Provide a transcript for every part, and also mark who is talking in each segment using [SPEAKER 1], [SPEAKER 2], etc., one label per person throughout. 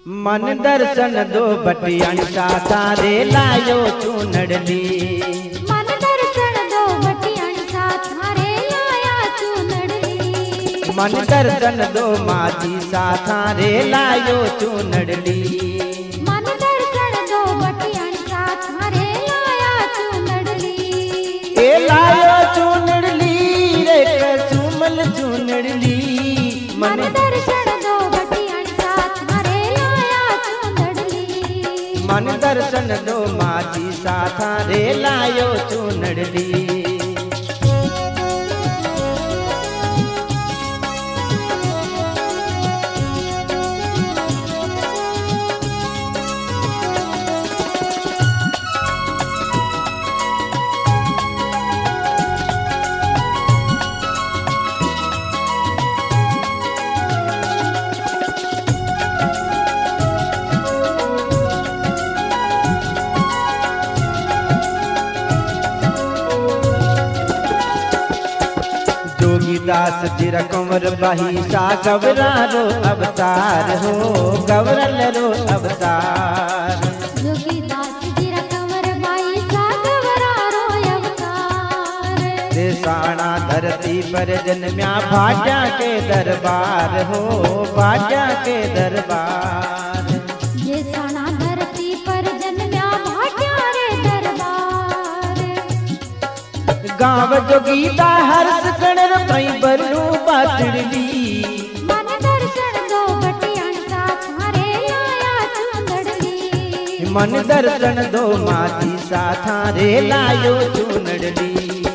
[SPEAKER 1] मन दर्शन दो बटियान साथा रे लायो चूनड़ली।
[SPEAKER 2] मन दर्शन दो बटियान साथा रे लाया चूनड़ली।
[SPEAKER 1] मन दर्शन दो माती साथा रे लायो चूनड़ली।
[SPEAKER 2] मन दर्शन दो बटियान साथा रे लाया चूनड़ली।
[SPEAKER 1] ए लायो चूनड़ली रे कसुमल चूनड़ली।
[SPEAKER 2] मन दर्शन दो बटियान साथा रे लाया चूनड़ली।
[SPEAKER 1] मन दर्शन दो माती साथा रे लायो चूनड़ली। जोगीदास जिरा कंवर बाही सा गवरा रो अवतार हो गवरल रो अवतार।
[SPEAKER 2] जोगीदास जिरा कंवर बाही सा गवरा रो अवतार।
[SPEAKER 1] देसाणा धरती पर जन्म्या भाग्या के दरबार हो भाग्या के दरबार।
[SPEAKER 2] देसाणा धरती पर जन्म्या भाग्या रे दरबार।
[SPEAKER 1] गाँव जोगीदा हर्ष गणर पई बरनु बातड़ली।
[SPEAKER 2] मन दर्शन दो बटियान साथा रे लाया चूनड़ली।
[SPEAKER 1] मन दर्शन दो माती साथा रे लायो चूनड़ली।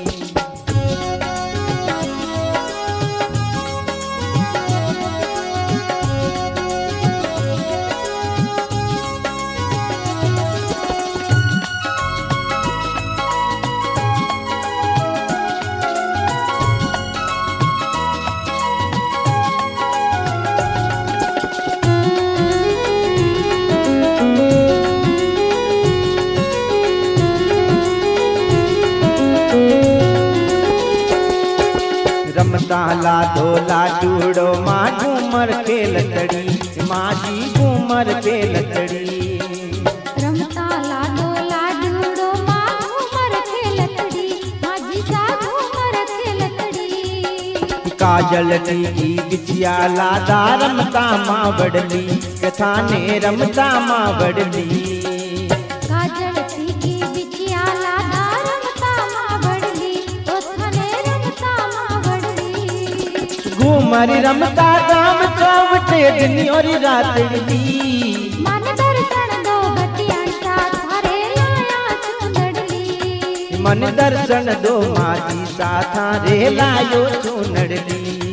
[SPEAKER 1] रमताला धोला चूड़ो माँ घूमर के लतड़ी माजी घूमर के लतड़ी।
[SPEAKER 2] रमताला धोला चूड़ो माँ घूमर के लतड़ी माजी सा घूमर के लतड़ी।
[SPEAKER 1] काजल की बिछिया लादा रमता माँ बड़ली कथाने रमता माँ बड़ली।
[SPEAKER 2] काजल की बिछिया लादा रमता माँ बड़ली कथाने रमता माँ बड़ली।
[SPEAKER 1] घूमर रमता गाम चौवटे दिन और रातड़ी।
[SPEAKER 2] मन दर्शन दो बटियान साथा रे लाया चूनड़ली।
[SPEAKER 1] मन दर्शन दो माती साथा रे लायो चूनड़ली।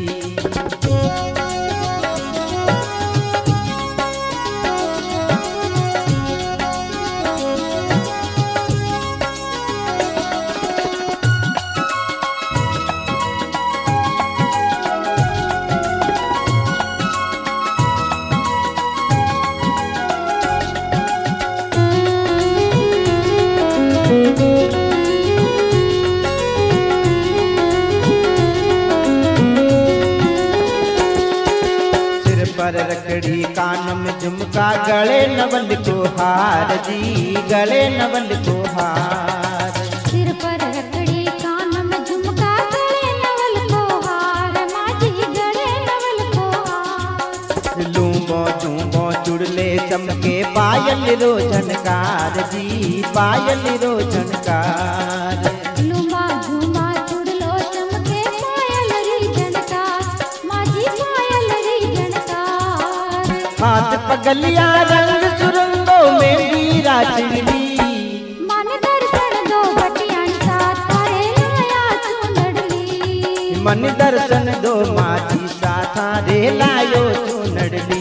[SPEAKER 1] पर रखड़ी कान में झुमका गले नवल को हार जी गले नवल को हार।
[SPEAKER 2] सिर पर रखड़ी कान में झुमका गले नवल को हार माजी गले नवल को हार।
[SPEAKER 1] लूंबो झूमो चुड़ले चमके पायल रो झनकार जी पायल रो झनकार।
[SPEAKER 2] लूंबा झूमा चुड़लो चमके पायल री झनकार माजी पायल री झनकार।
[SPEAKER 1] हाथ पगलिया रंग सुरंगो में वीरा चिड़ली।
[SPEAKER 2] मन दर्शन दो बटियान साथा रे लाया चूनड़ली।
[SPEAKER 1] मन दर्शन दो माती साथा रे लायो चूनड़ली।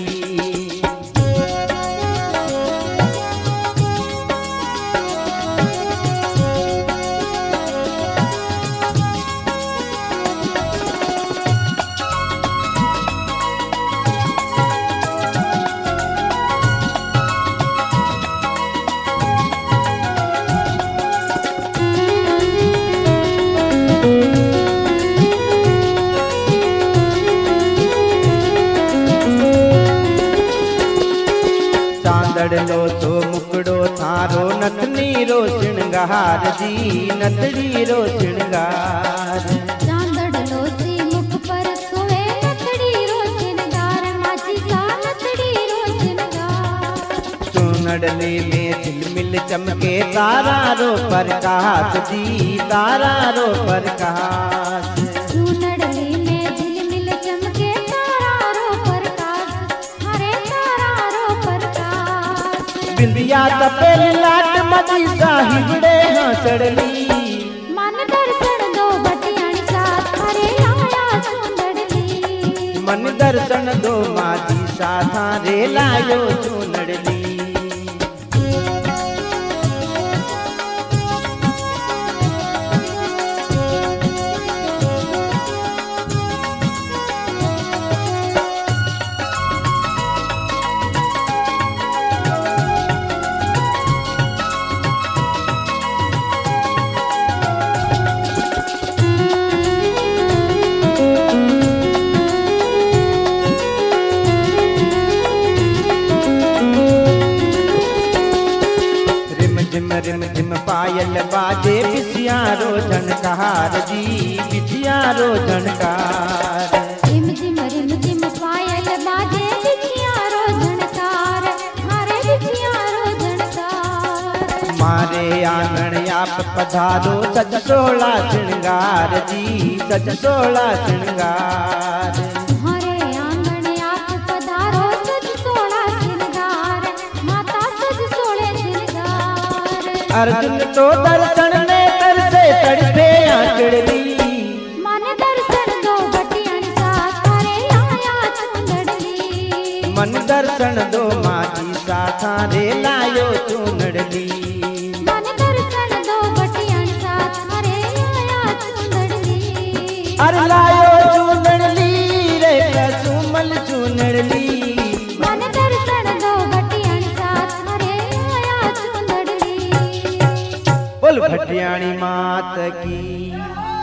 [SPEAKER 1] चांदड़ लो तो मुकड़ो थारो नथनी रो श्रृंगार जी नथड़ी रो श्रृंगार
[SPEAKER 2] चांदड़ लो सी मुख पर सोए नथड़ी रो श्रृंगार माझी सा नथड़ी रो श्रृंगार
[SPEAKER 1] चूनड़ली में झिलमिल चमके तारा रो प्रकाश जी तारा रो प्रकाश
[SPEAKER 2] चूनड़ली में झिलमिल चमके तारा रो प्रकाश हरे तारा रो प्रकाश
[SPEAKER 1] बिंदिया तपेल लाट मजी साहिबड़े हाँ चढ़ली
[SPEAKER 2] मन दर्शन दो बटियाणी साथ हरे आया चूनड़ली
[SPEAKER 1] मन दर्शन दो माजी साथा रे लायो चूनड़ली रिम झिम पायल बाजे बिछियारो झनकार जी बिछियारो झनकार
[SPEAKER 2] रिम झिम पायल बाजे बिछियारो झनकार हरे बिछियारो झनकार
[SPEAKER 1] मारे आंगन आप पधारो सज सोला श्रृंगार जी सज सोला श्रृंगार
[SPEAKER 2] हरे आंगन आप पधारो सज सोला श्रृंगार माता सज सोले श्रृंगार
[SPEAKER 1] अर्जुन तो दर्शन ने तरसे तड़पे आंचड़ली
[SPEAKER 2] मन दर्शन दो बटियाणी साथ हरे आया चूनड़ली
[SPEAKER 1] मन दर्शन दो माजी साथा रे लायो चूनड़ली
[SPEAKER 2] मन दर्शन दो बटियाणी साथ हरे आया चूनड़ली
[SPEAKER 1] अरे लायो चूनड़ली रे कसुमल चूनड़ली
[SPEAKER 2] मन दर्शन दो बटियाणी साथ हरे आया चूनड़ली
[SPEAKER 1] बोल भटियाणी मात की